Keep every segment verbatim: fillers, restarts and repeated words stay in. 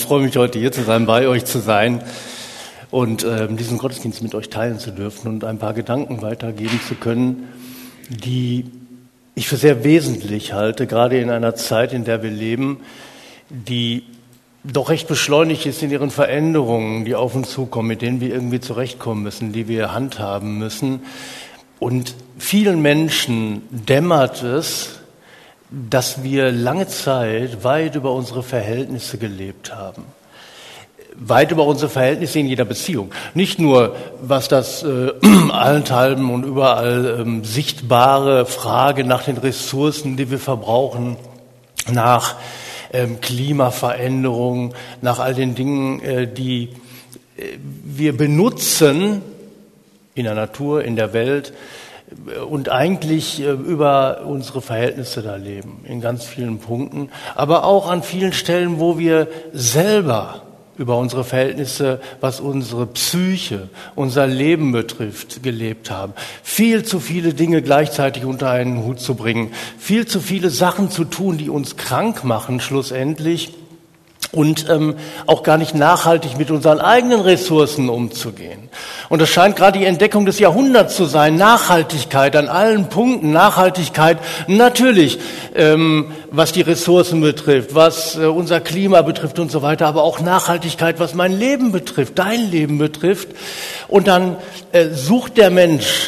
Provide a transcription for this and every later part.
freue mich, heute hier zu sein, bei euch zu sein und äh, diesen Gottesdienst mit euch teilen zu dürfen und ein paar Gedanken weitergeben zu können, die ich für sehr wesentlich halte, gerade in einer Zeit, in der wir leben, die doch recht beschleunigt ist in ihren Veränderungen, die auf uns zukommen, mit denen wir irgendwie zurechtkommen müssen, die wir handhaben müssen. Und vielen Menschen dämmert es, dass wir lange Zeit weit über unsere Verhältnisse gelebt haben. Weit über unsere Verhältnisse in jeder Beziehung. Nicht nur, was das äh, allenthalben und überall ähm, sichtbare Frage nach den Ressourcen, die wir verbrauchen, nach ähm, Klimaveränderung, nach all den Dingen, äh, die äh, wir benutzen in der Natur, in der Welt, und eigentlich äh, über unsere Verhältnisse da leben, in ganz vielen Punkten, aber auch an vielen Stellen, wo wir selber über unsere Verhältnisse, was unsere Psyche, unser Leben betrifft, gelebt haben. Viel zu viele Dinge gleichzeitig unter einen Hut zu bringen, viel zu viele Sachen zu tun, die uns krank machen schlussendlich und ähm, auch gar nicht nachhaltig mit unseren eigenen Ressourcen umzugehen. Und das scheint gerade die Entdeckung des Jahrhunderts zu sein, Nachhaltigkeit an allen Punkten, Nachhaltigkeit natürlich, ähm, was die Ressourcen betrifft, was äh, unser Klima betrifft und so weiter, aber auch Nachhaltigkeit, was mein Leben betrifft, dein Leben betrifft. Und dann äh, sucht der Mensch,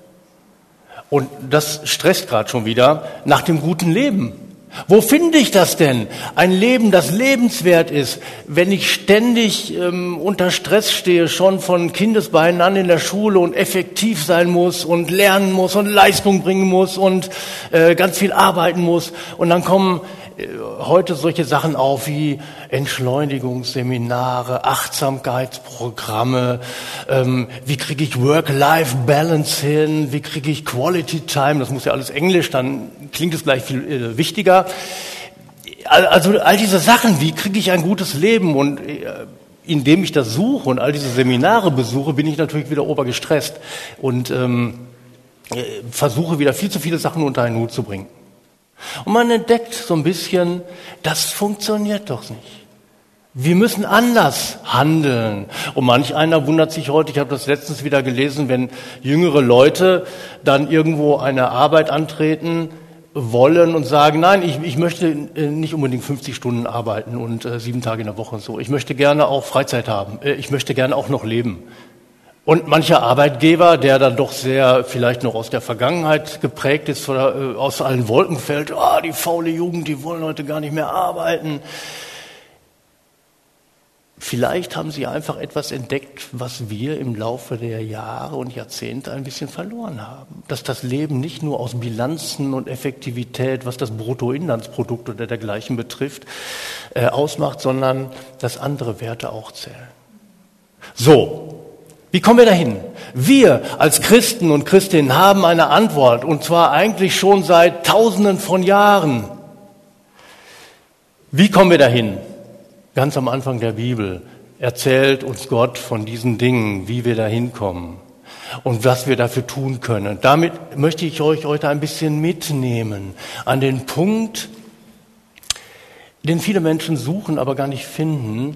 und das stresst gerade schon wieder, nach dem guten Leben. Wo finde ich das denn? Ein Leben, das lebenswert ist, wenn ich ständig ähm, unter Stress stehe, schon von Kindesbeinen an in der Schule und effektiv sein muss und lernen muss und Leistung bringen muss und äh, ganz viel arbeiten muss. Und dann kommen äh, heute solche Sachen auf wie Entschleunigungsseminare, Achtsamkeitsprogramme, ähm, wie kriege ich Work-Life-Balance hin, wie kriege ich Quality Time, das muss ja alles Englisch, dann klingt es gleich viel äh, wichtiger. Also all diese Sachen, wie kriege ich ein gutes Leben, und äh, indem ich das suche und all diese Seminare besuche, bin ich natürlich wieder obergestresst und ähm, äh, versuche wieder viel zu viele Sachen unter einen Hut zu bringen. Und man entdeckt so ein bisschen, das funktioniert doch nicht. Wir müssen anders handeln. Und manch einer wundert sich heute, ich habe das letztens wieder gelesen, wenn jüngere Leute dann irgendwo eine Arbeit antreten wollen und sagen, nein, ich, ich möchte nicht unbedingt fünfzig Stunden arbeiten und äh, sieben Tage in der Woche und so. Ich möchte gerne auch Freizeit haben. Ich möchte gerne auch noch leben. Und mancher Arbeitgeber, der dann doch sehr vielleicht noch aus der Vergangenheit geprägt ist oder äh, aus allen Wolken fällt, ah, oh, die faule Jugend, die wollen heute gar nicht mehr arbeiten. Vielleicht haben sie einfach etwas entdeckt, was wir im Laufe der Jahre und Jahrzehnte ein bisschen verloren haben. Dass das Leben nicht nur aus Bilanzen und Effektivität, was das Bruttoinlandsprodukt oder dergleichen betrifft, äh, ausmacht, sondern dass andere Werte auch zählen. So, wie kommen wir dahin? Wir als Christen und Christinnen haben eine Antwort, und zwar eigentlich schon seit Tausenden von Jahren. Wie kommen wir dahin? Ganz am Anfang der Bibel erzählt uns Gott von diesen Dingen, wie wir da hinkommen und was wir dafür tun können. Damit möchte ich euch heute ein bisschen mitnehmen an den Punkt, den viele Menschen suchen, aber gar nicht finden.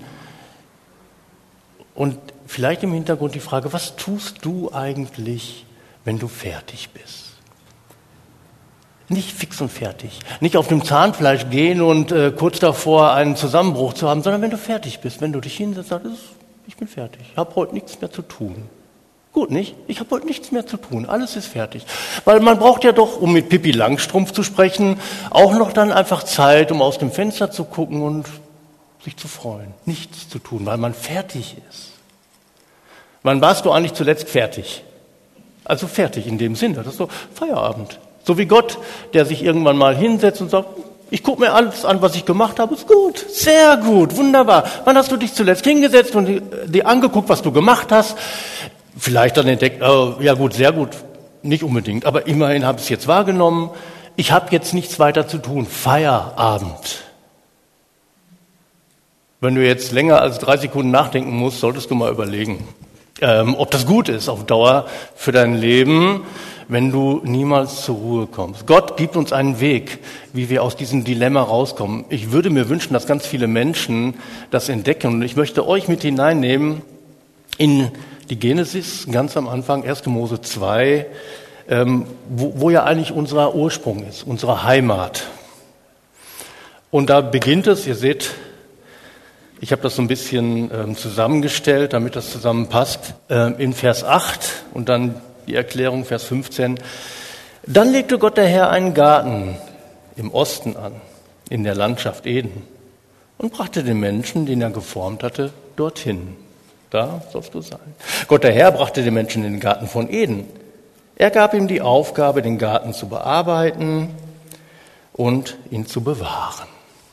Und vielleicht im Hintergrund die Frage, was tust du eigentlich, wenn du fertig bist? Nicht fix und fertig. Nicht auf dem Zahnfleisch gehen und äh, kurz davor einen Zusammenbruch zu haben, sondern wenn du fertig bist, wenn du dich hinsetzt und sagst, ich bin fertig, ich habe heute nichts mehr zu tun. Gut, nicht? Ich habe heute nichts mehr zu tun, alles ist fertig. Weil man braucht ja doch, um mit Pippi Langstrumpf zu sprechen, auch noch dann einfach Zeit, um aus dem Fenster zu gucken und sich zu freuen. Nichts zu tun, weil man fertig ist. Wann warst du eigentlich zuletzt fertig? Also fertig in dem Sinne, das ist so Feierabend. So wie Gott, der sich irgendwann mal hinsetzt und sagt, ich gucke mir alles an, was ich gemacht habe, ist gut, sehr gut, wunderbar. Wann hast du dich zuletzt hingesetzt und dir angeguckt, was du gemacht hast? Vielleicht dann entdeckt, oh, ja gut, sehr gut, nicht unbedingt, aber immerhin habe ich es jetzt wahrgenommen. Ich habe jetzt nichts weiter zu tun, Feierabend. Wenn du jetzt länger als drei Sekunden nachdenken musst, solltest du mal überlegen. ähm, ob das gut ist auf Dauer für dein Leben, wenn du niemals zur Ruhe kommst. Gott gibt uns einen Weg, wie wir aus diesem Dilemma rauskommen. Ich würde mir wünschen, dass ganz viele Menschen das entdecken. Und ich möchte euch mit hineinnehmen in die Genesis, ganz am Anfang, erster Mose zwei, ähm, wo, wo ja eigentlich unser Ursprung ist, unsere Heimat. Und da beginnt es, ihr seht, ich habe das so ein bisschen ähm, zusammengestellt, damit das zusammenpasst, ähm, in Vers acht und dann die Erklärung, Vers fünfzehn. Dann legte Gott der Herr einen Garten im Osten an, in der Landschaft Eden, und brachte den Menschen, den er geformt hatte, dorthin. Da sollst du sein. Gott der Herr brachte den Menschen in den Garten von Eden. Er gab ihm die Aufgabe, den Garten zu bearbeiten und ihn zu bewahren.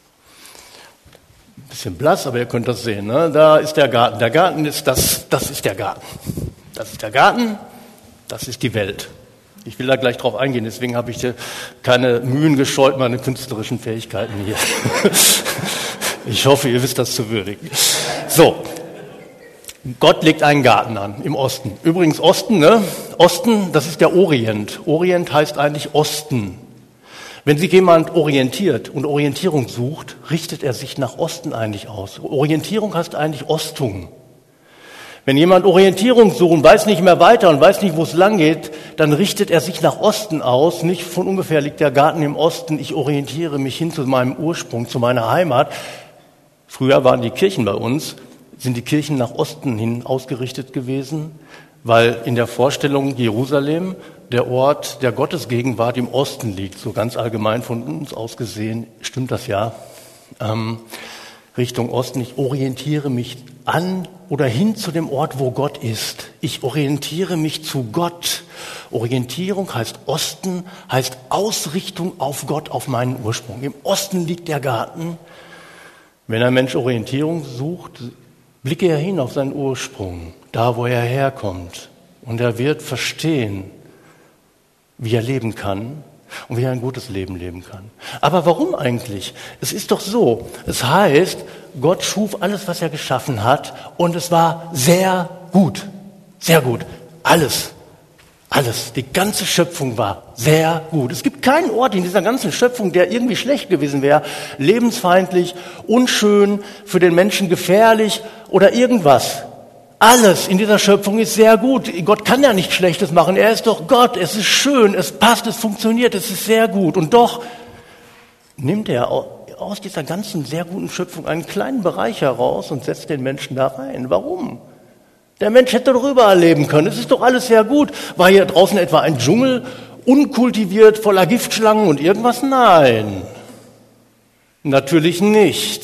Ein bisschen blass, aber ihr könnt das sehen. Ne? Da ist der Garten. Der Garten ist das, das ist der Garten. Das ist der Garten. Das ist die Welt. Ich will da gleich drauf eingehen, deswegen habe ich hier keine Mühen gescheut, meine künstlerischen Fähigkeiten hier. Ich hoffe, ihr wisst das zu würdigen. So, Gott legt einen Garten an im Osten. Übrigens Osten, ne? Osten, das ist der Orient. Orient heißt eigentlich Osten. Wenn sich jemand orientiert und Orientierung sucht, richtet er sich nach Osten eigentlich aus. Orientierung heißt eigentlich Ostung. Wenn jemand Orientierung sucht und weiß nicht mehr weiter und weiß nicht, wo es lang geht, dann richtet er sich nach Osten aus. Nicht von ungefähr liegt der Garten im Osten, ich orientiere mich hin zu meinem Ursprung, zu meiner Heimat. Früher waren die Kirchen bei uns, sind die Kirchen nach Osten hin ausgerichtet gewesen, weil in der Vorstellung Jerusalem der Ort der Gottesgegenwart im Osten liegt. So ganz allgemein von uns aus gesehen stimmt das ja. Ähm, Richtung Osten. Ich orientiere mich an oder hin zu dem Ort, wo Gott ist. Ich orientiere mich zu Gott. Orientierung heißt Osten, heißt Ausrichtung auf Gott, auf meinen Ursprung. Im Osten liegt der Garten. Wenn ein Mensch Orientierung sucht, blicke er hin auf seinen Ursprung, da wo er herkommt. Und er wird verstehen, wie er leben kann. Und wie er ein gutes Leben leben kann. Aber warum eigentlich? Es ist doch so, es heißt, Gott schuf alles, was er geschaffen hat, und es war sehr gut. Sehr gut. Alles. Alles. Die ganze Schöpfung war sehr gut. Es gibt keinen Ort in dieser ganzen Schöpfung, der irgendwie schlecht gewesen wäre, lebensfeindlich, unschön, für den Menschen gefährlich oder irgendwas. Alles in dieser Schöpfung ist sehr gut. Gott kann ja nichts Schlechtes machen. Er ist doch Gott. Es ist schön, es passt, es funktioniert, es ist sehr gut. Und doch nimmt er aus dieser ganzen sehr guten Schöpfung einen kleinen Bereich heraus und setzt den Menschen da rein. Warum? Der Mensch hätte doch überall leben können. Es ist doch alles sehr gut. War hier draußen etwa ein Dschungel, unkultiviert, voller Giftschlangen und irgendwas? Nein, natürlich nicht.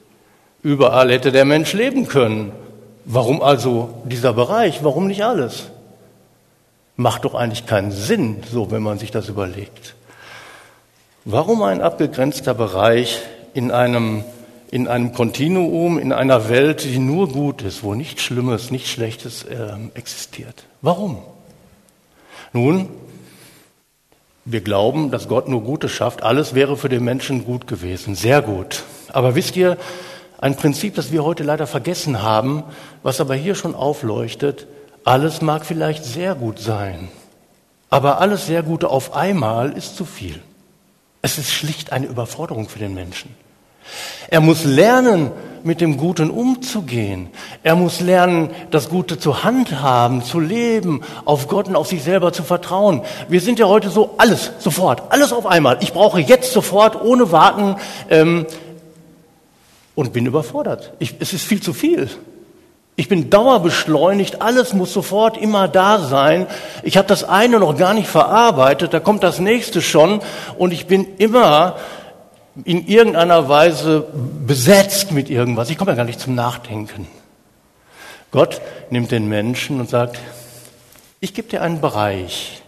Überall hätte der Mensch leben können. Warum also dieser Bereich? Warum nicht alles? Macht doch eigentlich keinen Sinn, so wenn man sich das überlegt. Warum ein abgegrenzter Bereich in einem, in einem Kontinuum, in einer Welt, die nur gut ist, wo nichts Schlimmes, nichts Schlechtes äh, existiert? Warum? Nun, wir glauben, dass Gott nur Gutes schafft. Alles wäre für den Menschen gut gewesen, sehr gut. Aber wisst ihr, ein Prinzip, das wir heute leider vergessen haben, was aber hier schon aufleuchtet: Alles mag vielleicht sehr gut sein, aber alles sehr Gute auf einmal ist zu viel. Es ist schlicht eine Überforderung für den Menschen. Er muss lernen, mit dem Guten umzugehen. Er muss lernen, das Gute zu handhaben, zu leben, auf Gott und auf sich selber zu vertrauen. Wir sind ja heute so, alles, sofort, alles auf einmal. Ich brauche jetzt sofort, ohne warten, ähm, und bin überfordert. Ich, es ist viel zu viel. Ich bin dauerbeschleunigt, alles muss sofort immer da sein. Ich habe das eine noch gar nicht verarbeitet, da kommt das nächste schon und ich bin immer in irgendeiner Weise besetzt mit irgendwas. Ich komme ja gar nicht zum Nachdenken. Gott nimmt den Menschen und sagt, ich gebe dir einen Bereich,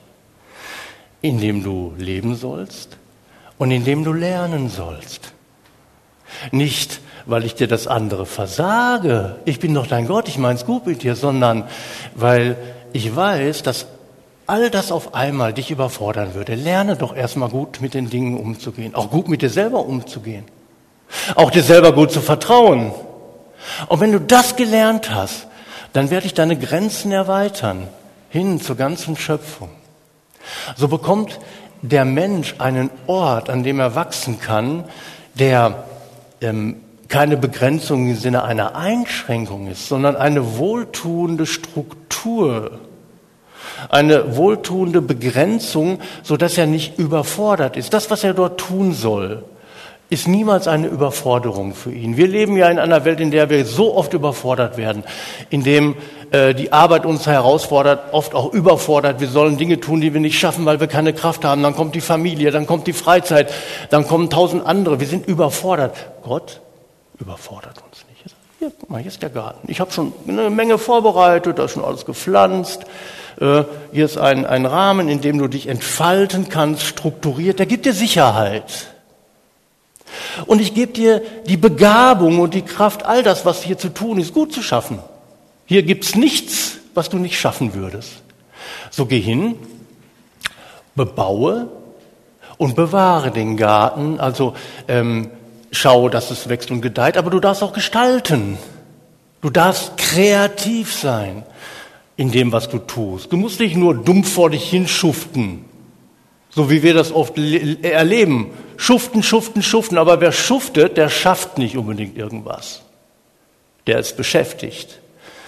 in dem du leben sollst und in dem du lernen sollst. Nicht, weil ich dir das andere versage, ich bin doch dein Gott, ich mein's gut mit dir, sondern weil ich weiß, dass all das auf einmal dich überfordern würde. Lerne doch erstmal gut mit den Dingen umzugehen, auch gut mit dir selber umzugehen, auch dir selber gut zu vertrauen. Und wenn du das gelernt hast, dann werde ich deine Grenzen erweitern, hin zur ganzen Schöpfung. So bekommt der Mensch einen Ort, an dem er wachsen kann, der ähm, keine Begrenzung im Sinne einer Einschränkung ist, sondern eine wohltuende Struktur, eine wohltuende Begrenzung, sodass er nicht überfordert ist. Das, was er dort tun soll, ist niemals eine Überforderung für ihn. Wir leben ja in einer Welt, in der wir so oft überfordert werden, in dem äh, die Arbeit uns herausfordert, oft auch überfordert. Wir sollen Dinge tun, die wir nicht schaffen, weil wir keine Kraft haben. Dann kommt die Familie, dann kommt die Freizeit, dann kommen tausend andere. Wir sind überfordert. Gott überfordert uns nicht. Hier, guck mal, hier ist der Garten. Ich habe schon eine Menge vorbereitet, da ist schon alles gepflanzt. Äh, hier ist ein, ein Rahmen, in dem du dich entfalten kannst, strukturiert. Der gibt dir Sicherheit. Und ich gebe dir die Begabung und die Kraft, all das, was hier zu tun ist, gut zu schaffen. Hier gibt's nichts, was du nicht schaffen würdest. So geh hin, bebaue und bewahre den Garten. Also ähm, schau, dass es wächst und gedeiht, aber du darfst auch gestalten. Du darfst kreativ sein in dem, was du tust. Du musst nicht nur dumm vor dich hinschuften, so wie wir das oft le- erleben. Schuften, schuften, schuften. Aber wer schuftet, der schafft nicht unbedingt irgendwas. Der ist beschäftigt.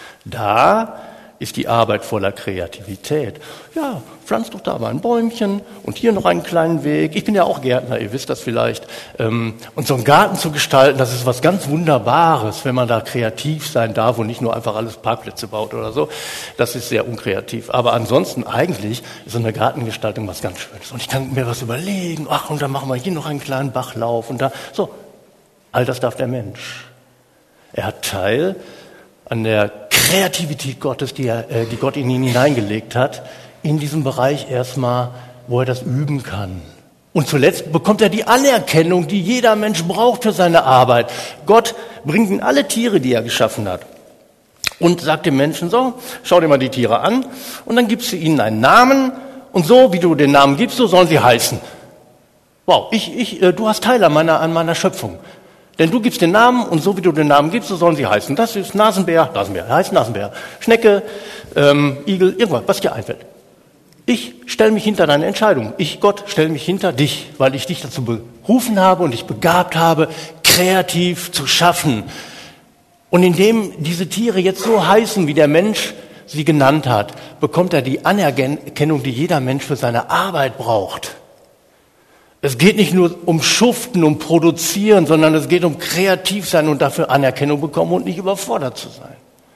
Da ist die Arbeit voller Kreativität. Ja, pflanzt doch da mal ein Bäumchen und hier noch einen kleinen Weg. Ich bin ja auch Gärtner, ihr wisst das vielleicht. Und so einen Garten zu gestalten, das ist was ganz Wunderbares, wenn man da kreativ sein darf und nicht nur einfach alles Parkplätze baut oder so. Das ist sehr unkreativ. Aber ansonsten eigentlich ist so eine Gartengestaltung was ganz Schönes. Und ich kann mir was überlegen. Ach, und dann machen wir hier noch einen kleinen Bachlauf und da. So, all das darf der Mensch. Er hat Teil an der Kreativität Gottes, die, er, äh, die Gott in ihn hineingelegt hat, in diesem Bereich erstmal, wo er das üben kann. Und zuletzt bekommt er die Anerkennung, die jeder Mensch braucht für seine Arbeit. Gott bringt ihm alle Tiere, die er geschaffen hat. Und sagt dem Menschen so, schau dir mal die Tiere an und dann gibst du ihnen einen Namen und so, wie du den Namen gibst, so sollen sie heißen. Wow, ich, ich, äh, du hast Teil an meiner, an meiner Schöpfung. Denn du gibst den Namen und so wie du den Namen gibst, so sollen sie heißen. Das ist Nasenbär, Nasenbär, heißt Nasenbär, Schnecke, ähm, Igel, irgendwas, was dir einfällt. Ich stelle mich hinter deine Entscheidung. Ich, Gott, stelle mich hinter dich, weil ich dich dazu berufen habe und dich begabt habe, kreativ zu schaffen. Und indem diese Tiere jetzt so heißen, wie der Mensch sie genannt hat, bekommt er die Anerkennung, die jeder Mensch für seine Arbeit braucht. Es geht nicht nur um Schuften, um Produzieren, sondern es geht um kreativ sein und dafür Anerkennung bekommen und nicht überfordert zu sein.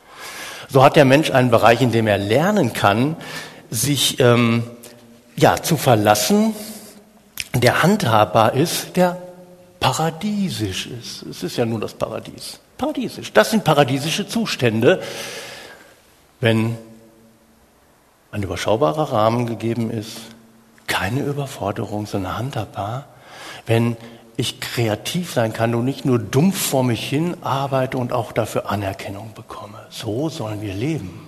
So hat der Mensch einen Bereich, in dem er lernen kann, sich ähm, ja zu verlassen, der handhabbar ist, der paradiesisch ist. Es ist ja nur das Paradies. Paradiesisch. Das sind paradiesische Zustände, wenn ein überschaubarer Rahmen gegeben ist, keine Überforderung, sondern handhabbar, wenn ich kreativ sein kann und nicht nur dumpf vor mich hin arbeite und auch dafür Anerkennung bekomme. So sollen wir leben.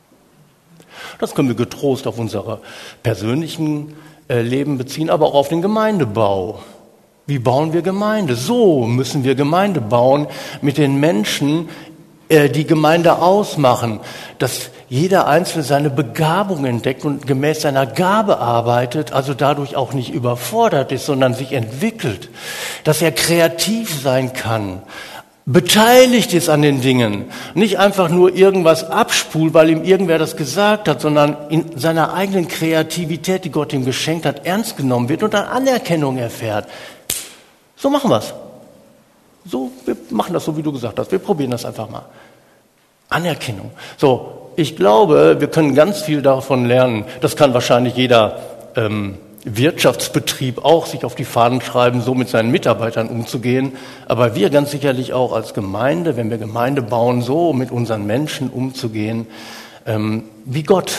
Das können wir getrost auf unser persönlichen äh, Leben beziehen, aber auch auf den Gemeindebau. Wie bauen wir Gemeinde? So müssen wir Gemeinde bauen mit den Menschen, äh, die Gemeinde ausmachen, dass jeder Einzelne seine Begabung entdeckt und gemäß seiner Gabe arbeitet, also dadurch auch nicht überfordert ist, sondern sich entwickelt, dass er kreativ sein kann, beteiligt ist an den Dingen, nicht einfach nur irgendwas abspult, weil ihm irgendwer das gesagt hat, sondern in seiner eigenen Kreativität, die Gott ihm geschenkt hat, ernst genommen wird und dann Anerkennung erfährt. So machen wir es. So, wir machen das so, wie du gesagt hast. Wir probieren das einfach mal. Anerkennung. So, ich glaube, wir können ganz viel davon lernen. Das kann wahrscheinlich jeder ähm, Wirtschaftsbetrieb auch sich auf die Fahnen schreiben, so mit seinen Mitarbeitern umzugehen. Aber wir ganz sicherlich auch als Gemeinde, wenn wir Gemeinde bauen, so mit unseren Menschen umzugehen, ähm, wie Gott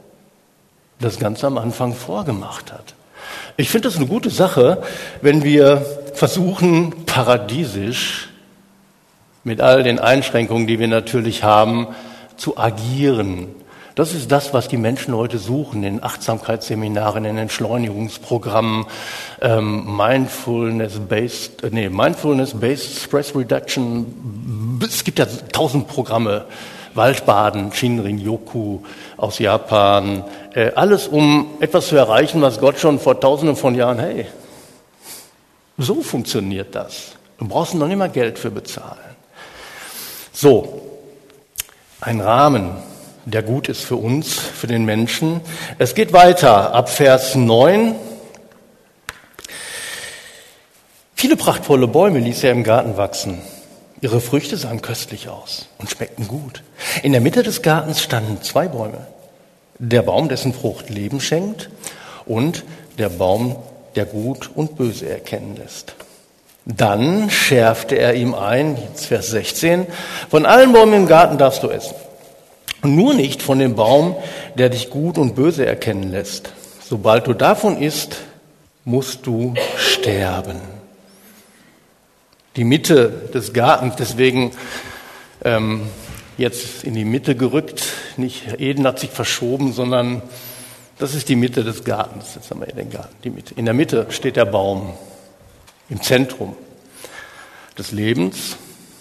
das ganz am Anfang vorgemacht hat. Ich finde das eine gute Sache, wenn wir versuchen, paradiesisch mit all den Einschränkungen, die wir natürlich haben, zu agieren. Das ist das, was die Menschen heute suchen in Achtsamkeitsseminaren, in Entschleunigungsprogrammen, ähm, Mindfulness-based, nee, Mindfulness-based Stress Reduction. Es gibt ja tausend Programme, Waldbaden, Shinrin-yoku aus Japan, äh, alles um etwas zu erreichen, was Gott schon vor tausenden von Jahren, hey, so funktioniert das. Du brauchst noch nicht mal Geld für bezahlen. So, ein Rahmen, der gut ist für uns, für den Menschen. Es geht weiter ab Vers neun. Viele prachtvolle Bäume ließ er im Garten wachsen. Ihre Früchte sahen köstlich aus und schmeckten gut. In der Mitte des Gartens standen zwei Bäume. Der Baum, dessen Frucht Leben schenkt, und der Baum, der Gut und Böse erkennen lässt. Dann schärfte er ihm ein, jetzt Vers sechzehn, von allen Bäumen im Garten darfst du essen. Nur nicht von dem Baum, der dich gut und böse erkennen lässt. Sobald du davon isst, musst du sterben. Die Mitte des Gartens, deswegen ähm, jetzt in die Mitte gerückt. Nicht Eden hat sich verschoben, sondern das ist die Mitte des Gartens. Jetzt haben wir hier den Garten, die Mitte. In der Mitte steht der Baum, im Zentrum des Lebens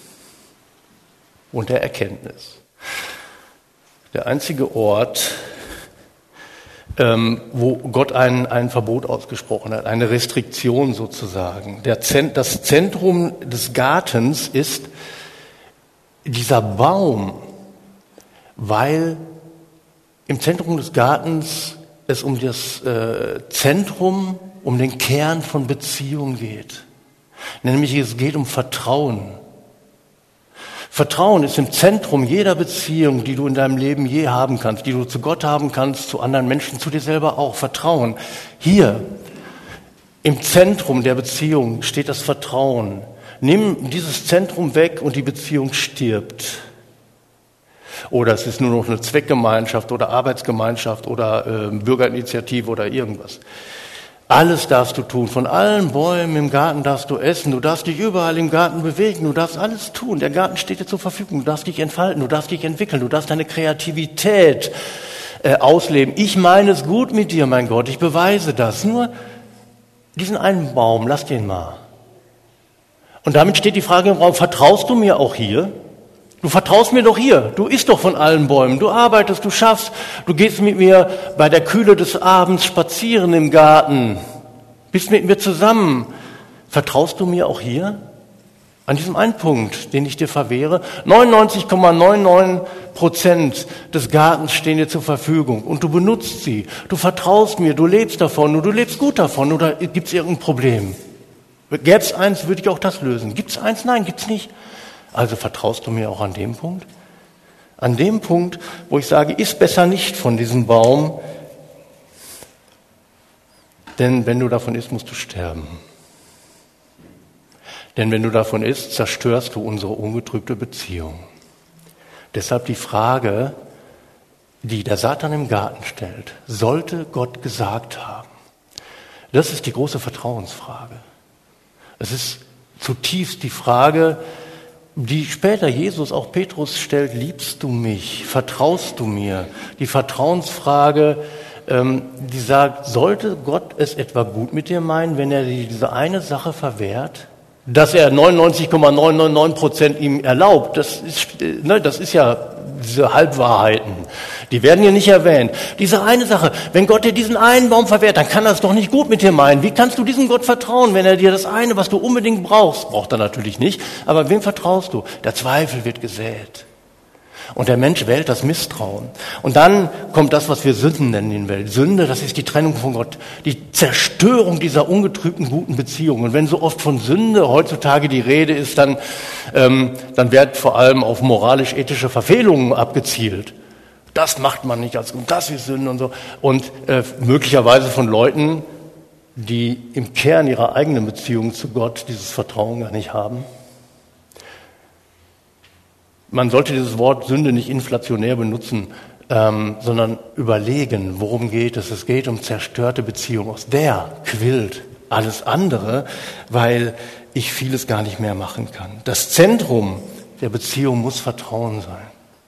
und der Erkenntnis. Der einzige Ort, ähm, wo Gott ein, ein Verbot ausgesprochen hat, eine Restriktion sozusagen. Der Zent, das Zentrum des Gartens ist dieser Baum, weil im Zentrum des Gartens es um das äh, Zentrum, um den Kern von Beziehung geht. Nämlich es geht um Vertrauen. Vertrauen ist im Zentrum jeder Beziehung, die du in deinem Leben je haben kannst, die du zu Gott haben kannst, zu anderen Menschen, zu dir selber auch. Vertrauen. Hier im Zentrum der Beziehung steht das Vertrauen. Nimm dieses Zentrum weg und die Beziehung stirbt. Oder es ist nur noch eine Zweckgemeinschaft oder Arbeitsgemeinschaft oder äh, Bürgerinitiative oder irgendwas. Alles darfst du tun. Von allen Bäumen im Garten darfst du essen. Du darfst dich überall im Garten bewegen. Du darfst alles tun. Der Garten steht dir zur Verfügung. Du darfst dich entfalten. Du darfst dich entwickeln. Du darfst deine Kreativität äh, ausleben. Ich meine es gut mit dir, mein Gott. Ich beweise das. Nur diesen einen Baum, lass den mal. Und damit steht die Frage im Raum, vertraust du mir auch hier? Du vertraust mir doch hier. Du isst doch von allen Bäumen. Du arbeitest, du schaffst. Du gehst mit mir bei der Kühle des Abends spazieren im Garten. Bist mit mir zusammen. Vertraust du mir auch hier? An diesem einen Punkt, den ich dir verwehre. neunundneunzig Komma neunundneunzig Prozent des Gartens stehen dir zur Verfügung. Und du benutzt sie. Du vertraust mir. Du lebst davon. Und du lebst gut davon. Oder gibt es irgendein Problem? Gäbe es eins, würde ich auch das lösen. Gibt es eins? Nein, gibt es nicht. Also vertraust du mir auch an dem Punkt? An dem Punkt, wo ich sage, iss besser nicht von diesem Baum, denn wenn du davon isst, musst du sterben. Denn wenn du davon isst, zerstörst du unsere ungetrübte Beziehung. Deshalb die Frage, die der Satan im Garten stellt, sollte Gott gesagt haben? Das ist die große Vertrauensfrage. Es ist zutiefst die Frage, die später Jesus auch Petrus stellt, liebst du mich, vertraust du mir? Die Vertrauensfrage, ähm, die sagt, sollte Gott es etwa gut mit dir meinen, wenn er dir diese eine Sache verwehrt? Dass er neunundneunzig Komma neunundneunzig Prozent ihm erlaubt, das ist, ne, das ist ja diese Halbwahrheiten. Die werden hier nicht erwähnt. Diese eine Sache, wenn Gott dir diesen einen Baum verwehrt, dann kann er es doch nicht gut mit dir meinen. Wie kannst du diesem Gott vertrauen, wenn er dir das eine, was du unbedingt brauchst, braucht er natürlich nicht, aber wem vertraust du? Der Zweifel wird gesät. Und der Mensch wählt das Misstrauen. Und dann kommt das, was wir Sünden nennen in der Welt. Sünde, das ist die Trennung von Gott, die Zerstörung dieser ungetrübten guten Beziehung. Und wenn so oft von Sünde heutzutage die Rede ist, dann, ähm, dann wird vor allem auf moralisch-ethische Verfehlungen abgezielt. Das macht man nicht als das ist Sünde und so. Und äh, möglicherweise von Leuten, die im Kern ihrer eigenen Beziehung zu Gott dieses Vertrauen gar nicht haben. Man sollte dieses Wort Sünde nicht inflationär benutzen, ähm, sondern überlegen, worum geht es. Es geht um zerstörte Beziehungen. Aus der quillt alles andere, weil ich vieles gar nicht mehr machen kann. Das Zentrum der Beziehung muss Vertrauen sein.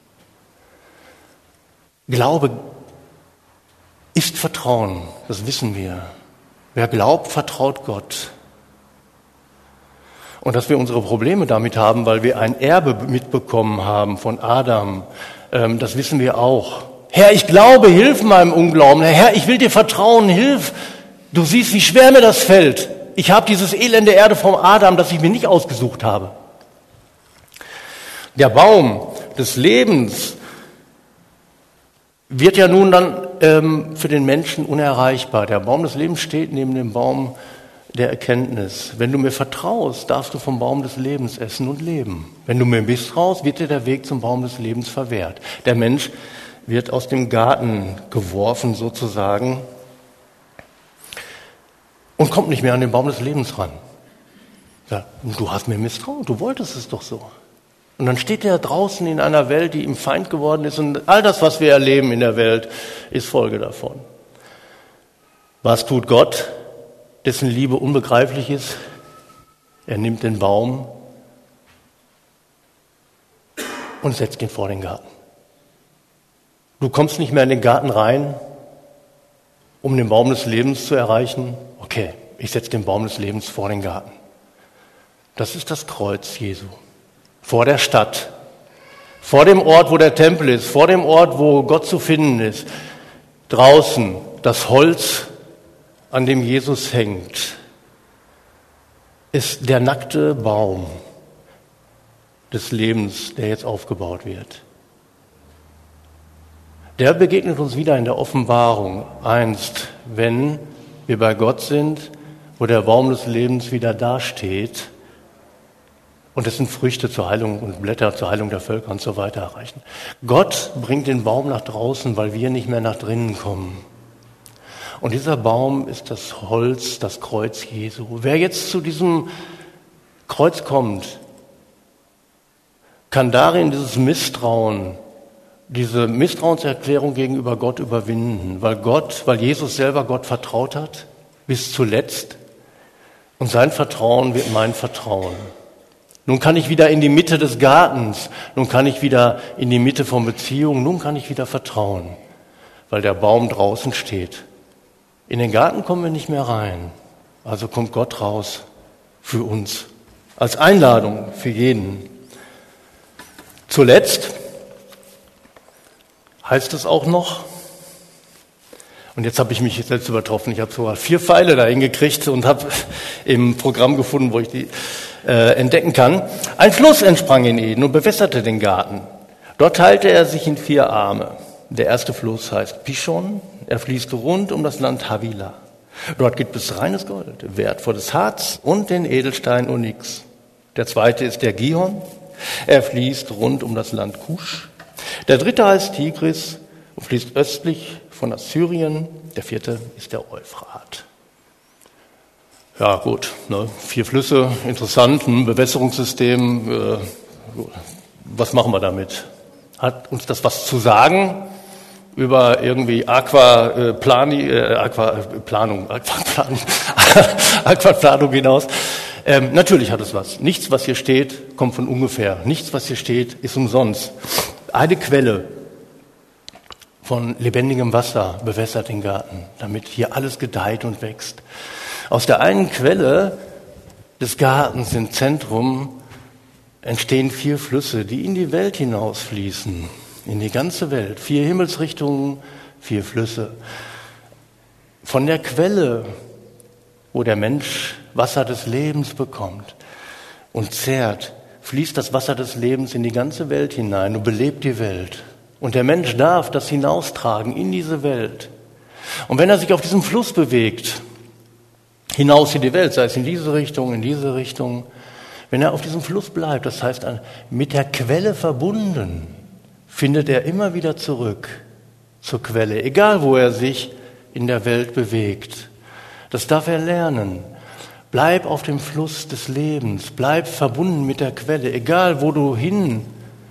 Glaube ist Vertrauen, das wissen wir. Wer glaubt, vertraut Gott. Und dass wir unsere Probleme damit haben, weil wir ein Erbe mitbekommen haben von Adam, ähm, das wissen wir auch. Herr, ich glaube, hilf meinem Unglauben. Herr, ich will dir vertrauen, hilf. Du siehst, wie schwer mir das fällt. Ich habe dieses elende Erde vom Adam, das ich mir nicht ausgesucht habe. Der Baum des Lebens wird ja nun dann ähm, für den Menschen unerreichbar. Der Baum des Lebens steht neben dem Baum der Erkenntnis. Wenn du mir vertraust, darfst du vom Baum des Lebens essen und leben. Wenn du mir misstraust, wird dir der Weg zum Baum des Lebens verwehrt. Der Mensch wird aus dem Garten geworfen sozusagen und kommt nicht mehr an den Baum des Lebens ran. Ja, du hast mir misstraut, du wolltest es doch so. Und dann steht er draußen in einer Welt, die ihm Feind geworden ist, und all das, was wir erleben in der Welt, ist Folge davon. Was tut Gott, dessen Liebe unbegreiflich ist? Er nimmt den Baum und setzt ihn vor den Garten. Du kommst nicht mehr in den Garten rein, um den Baum des Lebens zu erreichen. Okay, ich setze den Baum des Lebens vor den Garten. Das ist das Kreuz Jesu. Vor der Stadt, vor dem Ort, wo der Tempel ist, vor dem Ort, wo Gott zu finden ist. Draußen das Holz, an dem Jesus hängt, ist der nackte Baum des Lebens, der jetzt aufgebaut wird. Der begegnet uns wieder in der Offenbarung einst, wenn wir bei Gott sind, wo der Baum des Lebens wieder dasteht und dessen Früchte zur Heilung und Blätter zur Heilung der Völker und so weiter erreichen. Gott bringt den Baum nach draußen, weil wir nicht mehr nach drinnen kommen. Und dieser Baum ist das Holz, das Kreuz Jesu. Wer jetzt zu diesem Kreuz kommt, kann darin dieses Misstrauen, diese Misstrauenserklärung gegenüber Gott überwinden, weil Gott, weil Jesus selber Gott vertraut hat, bis zuletzt. Und sein Vertrauen wird mein Vertrauen. Nun kann ich wieder in die Mitte des Gartens, nun kann ich wieder in die Mitte von Beziehungen, nun kann ich wieder vertrauen, weil der Baum draußen steht. In den Garten kommen wir nicht mehr rein, also kommt Gott raus für uns, als Einladung für jeden. Zuletzt heißt es auch noch, und jetzt habe ich mich selbst übertroffen, ich habe sogar vier Pfeile dahin gekriegt und habe im Programm gefunden, wo ich die äh, entdecken kann. Ein Fluss entsprang in Eden und bewässerte den Garten. Dort teilte er sich in vier Arme. Der erste Fluss heißt Pishon, er fließt rund um das Land Havila. Dort gibt es reines Gold, wertvolles Harz und den Edelstein Onyx. Der zweite ist der Gihon, er fließt rund um das Land Kusch. Der dritte heißt Tigris und fließt östlich von Assyrien. Der vierte ist der Euphrat. Ja gut, ne, vier Flüsse, interessant, ein Bewässerungssystem. Äh, was machen wir damit? Hat uns das was zu sagen über irgendwie Aquaplani, äh, Aquaplanung, Aquaplanung, Aquaplanung hinaus? Ähm, natürlich hat es was. Nichts, was hier steht, kommt von ungefähr. Nichts, was hier steht, ist umsonst. Eine Quelle von lebendigem Wasser bewässert den Garten, damit hier alles gedeiht und wächst. Aus der einen Quelle des Gartens im Zentrum entstehen vier Flüsse, die in die Welt hinausfließen, in die ganze Welt. Vier Himmelsrichtungen, vier Flüsse. Von der Quelle, wo der Mensch Wasser des Lebens bekommt und zehrt, fließt das Wasser des Lebens in die ganze Welt hinein und belebt die Welt. Und der Mensch darf das hinaustragen in diese Welt. Und wenn er sich auf diesem Fluss bewegt, hinaus in die Welt, sei es in diese Richtung, in diese Richtung, wenn er auf diesem Fluss bleibt, das heißt mit der Quelle verbunden, findet er immer wieder zurück zur Quelle, egal wo er sich in der Welt bewegt. Das darf er lernen. Bleib auf dem Fluss des Lebens, bleib verbunden mit der Quelle, egal wo du hin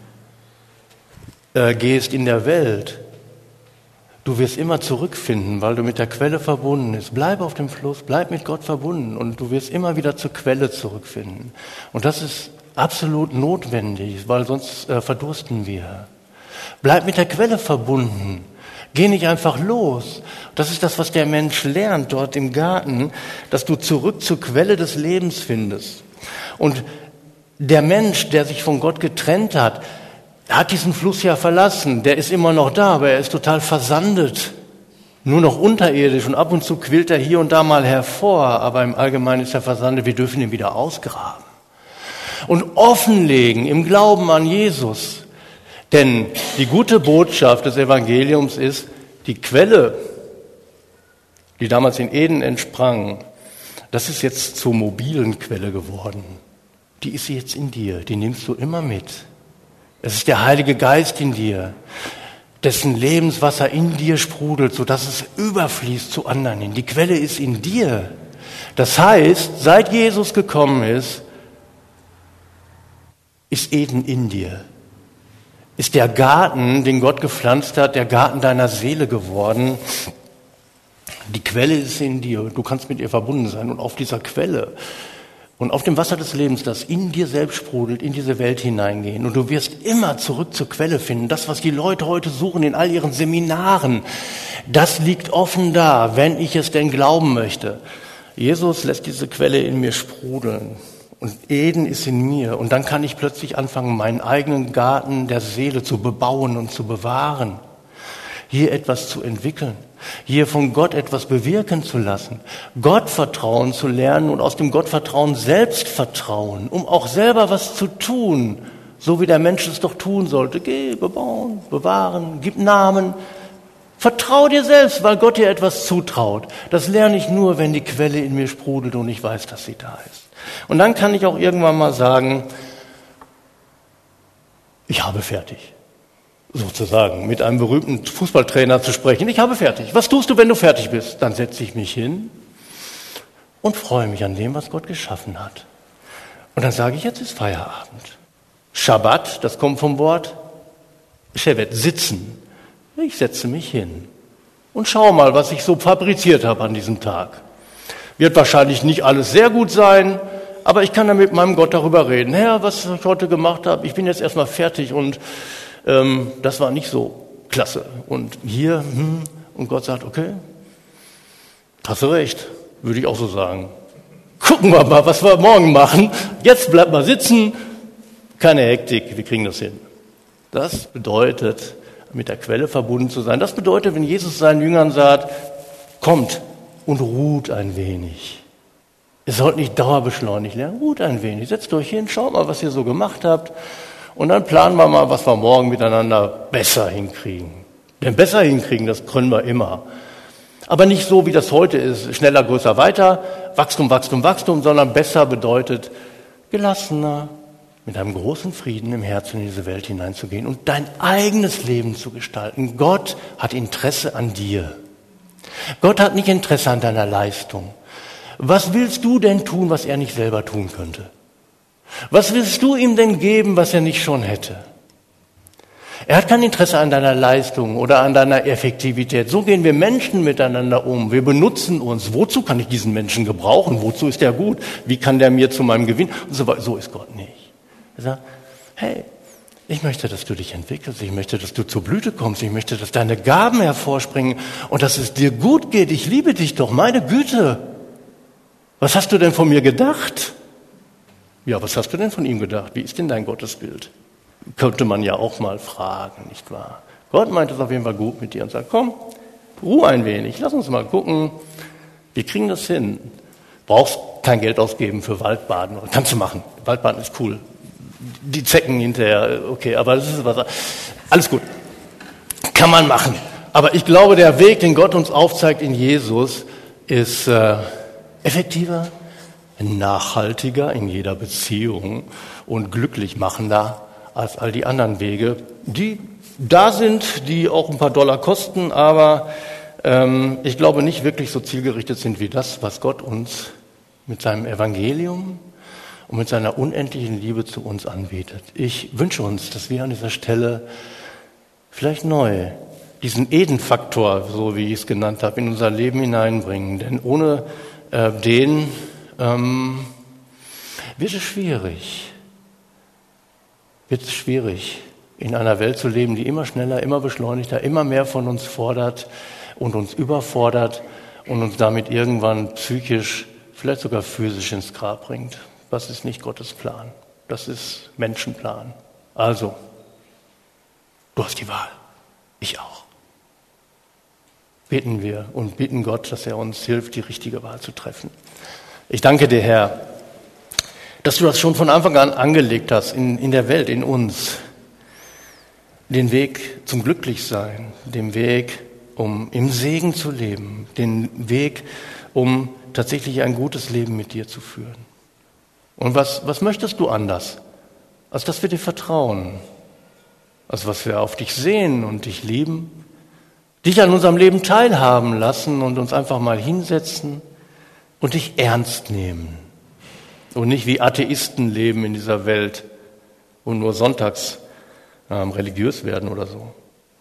äh, gehst in der Welt. Du wirst immer zurückfinden, weil du mit der Quelle verbunden bist. Bleib auf dem Fluss, bleib mit Gott verbunden und du wirst immer wieder zur Quelle zurückfinden. Und das ist absolut notwendig, weil sonst äh, verdursten wir. Bleib mit der Quelle verbunden. Geh nicht einfach los. Das ist das, was der Mensch lernt dort im Garten, dass du zurück zur Quelle des Lebens findest. Und der Mensch, der sich von Gott getrennt hat, hat diesen Fluss ja verlassen. Der ist immer noch da, aber er ist total versandet. Nur noch unterirdisch und ab und zu quillt er hier und da mal hervor, aber im Allgemeinen ist er versandet. Wir dürfen ihn wieder ausgraben und offenlegen im Glauben an Jesus. Denn die gute Botschaft des Evangeliums ist, die Quelle, die damals in Eden entsprang, das ist jetzt zur mobilen Quelle geworden. Die ist jetzt in dir, die nimmst du immer mit. Es ist der Heilige Geist in dir, dessen Lebenswasser in dir sprudelt, sodass es überfließt zu anderen hin. Die Quelle ist in dir. Das heißt, seit Jesus gekommen ist, ist Eden in dir. Ist der Garten, den Gott gepflanzt hat, der Garten deiner Seele geworden. Die Quelle ist in dir. Du kannst mit ihr verbunden sein. Und auf dieser Quelle und auf dem Wasser des Lebens, das in dir selbst sprudelt, in diese Welt hineingehen. Und du wirst immer zurück zur Quelle finden. Das, was die Leute heute suchen in all ihren Seminaren, das liegt offen da, wenn ich es denn glauben möchte. Jesus lässt diese Quelle in mir sprudeln. Und Eden ist in mir. Und dann kann ich plötzlich anfangen, meinen eigenen Garten der Seele zu bebauen und zu bewahren. Hier etwas zu entwickeln. Hier von Gott etwas bewirken zu lassen, Gottvertrauen zu lernen und aus dem Gottvertrauen Selbstvertrauen, um auch selber was zu tun, so wie der Mensch es doch tun sollte. Geh, bebauen, bewahren, gib Namen. Vertrau dir selbst, weil Gott dir etwas zutraut. Das lerne ich nur, wenn die Quelle in mir sprudelt und ich weiß, dass sie da ist. Und dann kann ich auch irgendwann mal sagen, ich habe fertig. Sozusagen, mit einem berühmten Fußballtrainer zu sprechen. Ich habe fertig. Was tust du, wenn du fertig bist? Dann setze ich mich hin und freue mich an dem, was Gott geschaffen hat. Und dann sage ich, jetzt ist Feierabend. Schabbat, das kommt vom Wort Shevet, sitzen. Ich setze mich hin und schaue mal, was ich so fabriziert habe an diesem Tag. Wird wahrscheinlich nicht alles sehr gut sein, aber ich kann dann mit meinem Gott darüber reden. Herr, was ich heute gemacht habe, ich bin jetzt erstmal fertig und Ähm, das war nicht so klasse. Und hier, hm, und Gott sagt, okay, hast du recht, würde ich auch so sagen. Gucken wir mal, was wir morgen machen. Jetzt bleibt mal sitzen, keine Hektik, wir kriegen das hin. Das bedeutet, mit der Quelle verbunden zu sein. Das bedeutet, wenn Jesus seinen Jüngern sagt, kommt und ruht ein wenig. Ihr sollt nicht dauerbeschleunigt lernen, ruht ein wenig. Setzt euch hin, schaut mal, was ihr so gemacht habt. Und dann planen wir mal, was wir morgen miteinander besser hinkriegen. Denn besser hinkriegen, das können wir immer. Aber nicht so, wie das heute ist, schneller, größer, weiter, Wachstum, Wachstum, Wachstum, sondern besser bedeutet gelassener, mit einem großen Frieden im Herzen in diese Welt hineinzugehen und dein eigenes Leben zu gestalten. Gott hat Interesse an dir. Gott hat nicht Interesse an deiner Leistung. Was willst du denn tun, was er nicht selber tun könnte? Was willst du ihm denn geben, was er nicht schon hätte? Er hat kein Interesse an deiner Leistung oder an deiner Effektivität. So gehen wir Menschen miteinander um. Wir benutzen uns. Wozu kann ich diesen Menschen gebrauchen? Wozu ist er gut? Wie kann der mir zu meinem Gewinn? Und so weiter. So ist Gott nicht. Er sagt, hey, ich möchte, dass du dich entwickelst. Ich möchte, dass du zur Blüte kommst. Ich möchte, dass deine Gaben hervorspringen und dass es dir gut geht. Ich liebe dich doch, meine Güte. Was hast du denn von mir gedacht? Ja, was hast du denn von ihm gedacht? Wie ist denn dein Gottesbild? Könnte man ja auch mal fragen, nicht wahr? Gott meint es auf jeden Fall gut mit dir und sagt, komm, ruh ein wenig, lass uns mal gucken, wir kriegen das hin. Brauchst kein Geld ausgeben für Waldbaden, kannst du machen, Waldbaden ist cool. Die Zecken hinterher, okay, aber das ist was, alles gut, kann man machen. Aber ich glaube, der Weg, den Gott uns aufzeigt in Jesus, ist äh, effektiver, nachhaltiger in jeder Beziehung und glücklich machender als all die anderen Wege, die da sind, die auch ein paar Dollar kosten, aber ähm, ich glaube nicht wirklich so zielgerichtet sind wie das, was Gott uns mit seinem Evangelium und mit seiner unendlichen Liebe zu uns anbietet. Ich wünsche uns, dass wir an dieser Stelle vielleicht neu diesen Eden-Faktor, so wie ich es genannt habe, in unser Leben hineinbringen, denn ohne äh, den Ähm, wird es schwierig, wird es schwierig, in einer Welt zu leben, die immer schneller, immer beschleunigter, immer mehr von uns fordert und uns überfordert und uns damit irgendwann psychisch, vielleicht sogar physisch ins Grab bringt. Das ist nicht Gottes Plan. Das ist Menschenplan. Also, du hast die Wahl. Ich auch. Beten wir und bitten Gott, dass er uns hilft, die richtige Wahl zu treffen. Ich danke dir, Herr, dass du das schon von Anfang an angelegt hast in, in der Welt, in uns. Den Weg zum Glücklichsein, den Weg, um im Segen zu leben, den Weg, um tatsächlich ein gutes Leben mit dir zu führen. Und was, was möchtest du anders, als dass wir dir vertrauen, als was wir auf dich sehen und dich lieben, dich an unserem Leben teilhaben lassen und uns einfach mal hinsetzen und dich ernst nehmen und nicht wie Atheisten leben in dieser Welt und nur sonntags ähm, religiös werden oder so.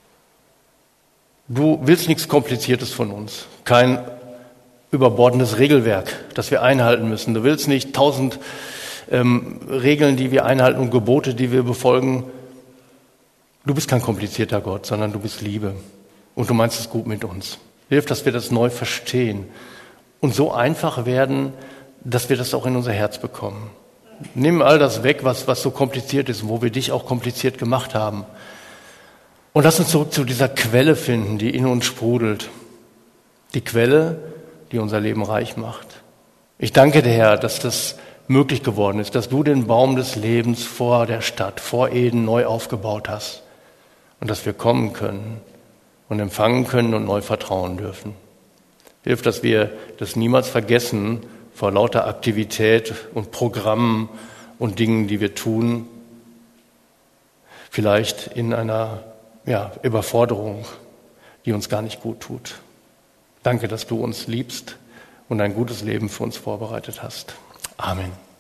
Du willst nichts Kompliziertes von uns, kein überbordendes Regelwerk, das wir einhalten müssen. Du willst nicht tausend ähm, Regeln, die wir einhalten und Gebote, die wir befolgen. Du bist kein komplizierter Gott, sondern du bist Liebe. Und du meinst es gut mit uns. Hilf, dass wir das neu verstehen und so einfach werden, dass wir das auch in unser Herz bekommen. Nimm all das weg, was, was so kompliziert ist, wo wir dich auch kompliziert gemacht haben. Und lass uns zurück zu dieser Quelle finden, die in uns sprudelt. Die Quelle, die unser Leben reich macht. Ich danke dir, Herr, dass das möglich geworden ist, dass du den Baum des Lebens vor der Stadt, vor Eden neu aufgebaut hast und dass wir kommen können und empfangen können und neu vertrauen dürfen. Hilf, dass wir das niemals vergessen vor lauter Aktivität und Programmen und Dingen, die wir tun, vielleicht in einer ja, Überforderung, die uns gar nicht gut tut. Danke, dass du uns liebst und ein gutes Leben für uns vorbereitet hast. Amen.